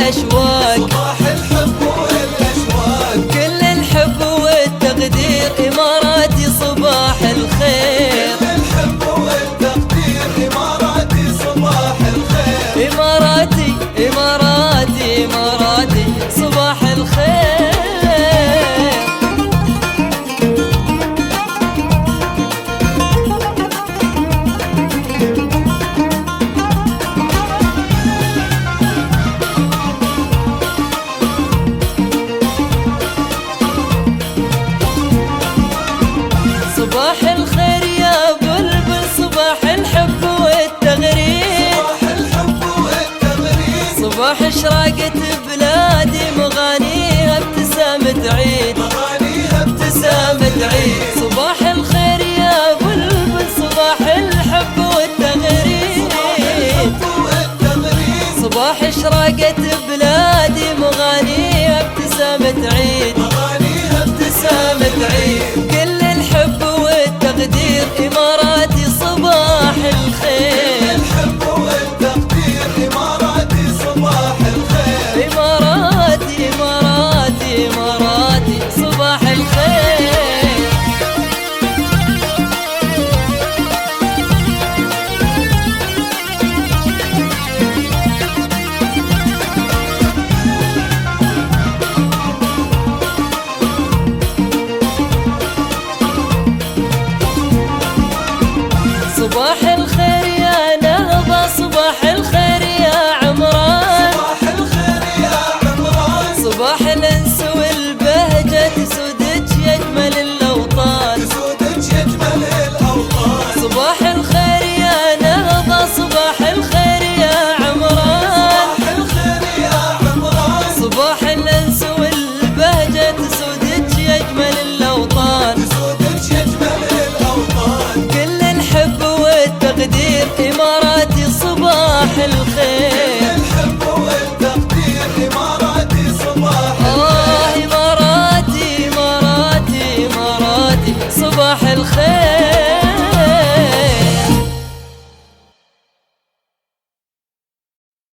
والأشواق، صباح الحب والأشواق، كل الحب والتقدير إماراتي صباح الخير. كل الحب والتقدير إماراتي صباح الخير. إماراتي إماراتي إماراتي صباح الخير. صباح الخير يا بلبل، صباح الحب والتغريد، صباح الحب والتغريد، صباح اشراقت بلادي مغانيها ابتسامة عيد، مغانيها ابتسامة عيد. صباح الخير يا بلبل، صباح الحب والتغريد، صباح اشراقت بلادي مغانيها ابتسامة عيد، مغانيها ابتسامة عيد. كل الحب والتقدير إماراتي صباح الخير. الحب والتقدير إماراتي صباح الخير. إماراتي إماراتي إماراتي صباح الخير. صباح الخير